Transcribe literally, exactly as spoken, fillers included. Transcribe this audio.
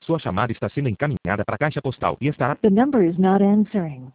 Sua chamada está sendo encaminhada para a caixa postal e estará... The number is not answering.